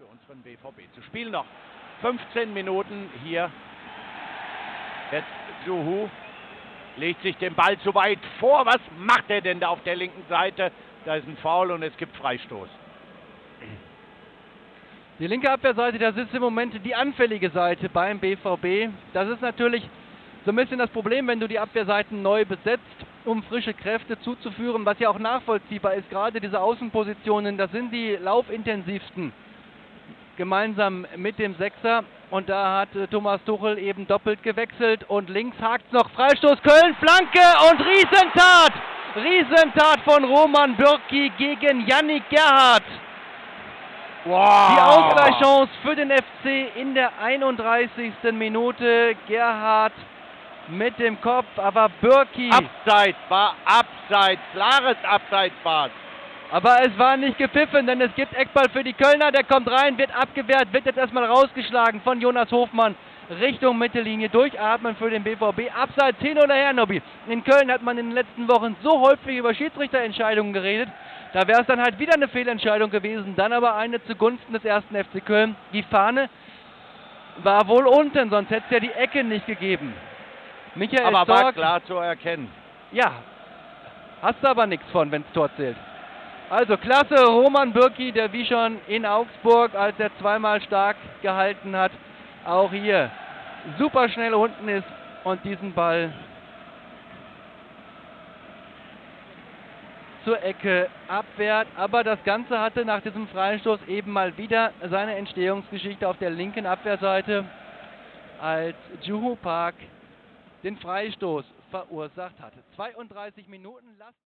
unseren BVB zu spielen. Noch 15 Minuten hier. Jetzt Juhu legt sich den Ball zu weit vor. Was macht er denn da auf der linken Seite? Da ist ein Foul und es gibt Freistoß. Die linke Abwehrseite, das ist im Moment die anfällige Seite beim BVB. Das ist natürlich so ein bisschen das Problem, wenn du die Abwehrseiten neu besetzt, um frische Kräfte zuzuführen, was ja auch nachvollziehbar ist. Gerade diese Außenpositionen, das sind die laufintensivsten, gemeinsam mit dem Sechser. Und da hat Thomas Tuchel eben doppelt gewechselt und links hakt noch Freistoß Köln, Flanke und Riesentat! Riesentat von Roman Bürki gegen Yannick Gerhardt. Wow. Die Ausgleichschance für den FC in der 31. Minute. Gerhardt mit dem Kopf, aber Bürki... Abseits, war Abseits, klares Abseits war es. Aber es war nicht gepfiffen, denn es gibt Eckball für die Kölner, der kommt rein, wird abgewehrt, wird jetzt erstmal rausgeschlagen von Jonas Hofmann Richtung Mittellinie, durchatmen für den BVB, abseits hin oder her, Nobby. In Köln hat man in den letzten Wochen so häufig über Schiedsrichterentscheidungen geredet, da wäre es dann halt wieder eine Fehlentscheidung gewesen, dann aber eine zugunsten des ersten FC Köln. Die Fahne war wohl unten, sonst hätte es ja die Ecke nicht gegeben. Michael aber Stork, war klar zu erkennen. Ja, hast du aber nichts von, wenn es Tor zählt. Also klasse, Roman Bürki, der wie schon in Augsburg, als er zweimal stark gehalten hat, auch hier super schnell unten ist und diesen Ball zur Ecke abwehrt. Aber das Ganze hatte nach diesem Freistoß eben mal wieder seine Entstehungsgeschichte auf der linken Abwehrseite, als Juhu Park den Freistoß verursacht hatte. 32 Minuten.